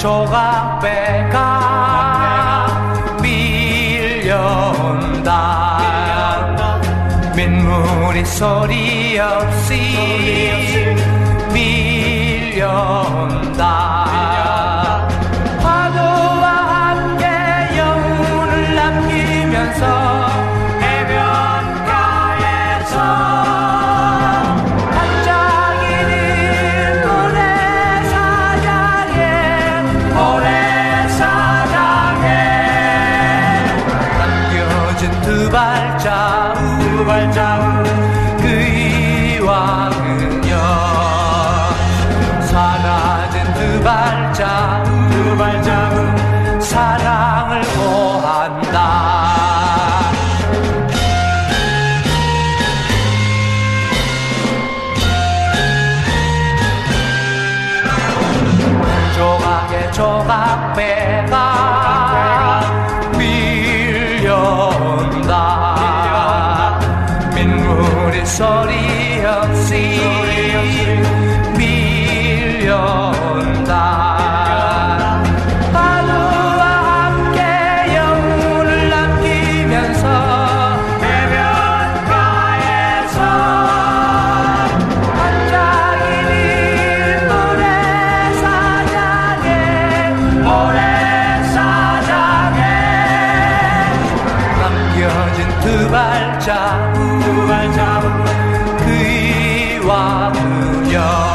조각배가 밀려온다. 민물이 소리 없이 밀려온다. 파도와 함께 영혼을 남기면서 해변가에서 반짝이는 모래사장에 남겨진 두 발자국 그이왕은요 사라진 두 발자국 사랑을 고한다. 조각의 조각배가 밀려온다. 민물이 소리 없이 밀려온다. 파도와 함께 영혼을 남기면서 해변가에서 반짝이는 모래사장에 남겨진 두 발자국 그이와 그녀